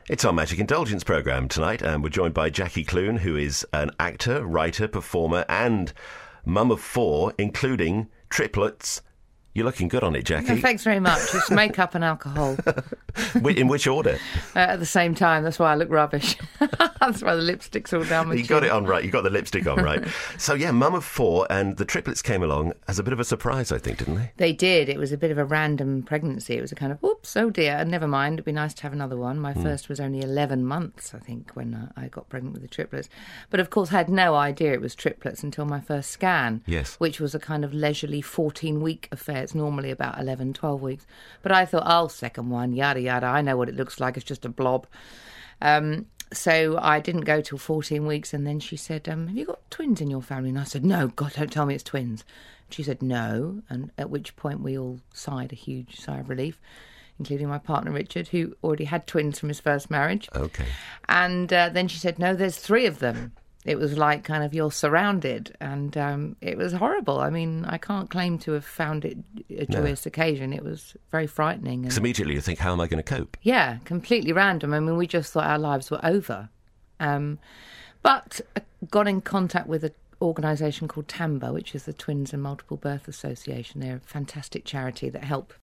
It's our Magic Indulgence programme tonight, and we're joined by Jackie Clune, who is an actor, writer, performer, and mum of 4, including triplets. You're looking good on it, Jackie. No, thanks very much. It's makeup and alcohol. In which order? At the same time. That's why I look rubbish. That's why the lipstick's all down my chin. You got it on right. You got the lipstick on right. So, yeah, mum of 4, and the triplets came along as a bit of a surprise, I think, didn't they? They did. It was a bit of a random pregnancy. It was a kind of, oops, oh dear, never mind. It'd be nice to have another one. My first was only 11 months, I think, when I got pregnant with the triplets. But, of course, I had no idea it was triplets until my first scan. Yes. Which was a kind of leisurely 14-week affair. It's normally about 11, 12 weeks. But I thought, oh, second one, yada, yada. I know what it looks like. It's just a blob. So I didn't go till 14 weeks. And then she said, have you got twins in your family? And I said, no, God, don't tell me it's twins. She said, no. And at which point we all sighed a huge sigh of relief, including my partner, Richard, who already had twins from his first marriage. Okay. And then she said, no, there's 3 of them. It was like kind of you're surrounded, and it was horrible. I mean, I can't claim to have found it a joyous occasion. It was very frightening. Because immediately you think, how am I going to cope? Yeah, completely random. I mean, we just thought our lives were over. But I got in contact with an organisation called TAMBA, which is the Twins and Multiple Birth Association. They're a fantastic charity that help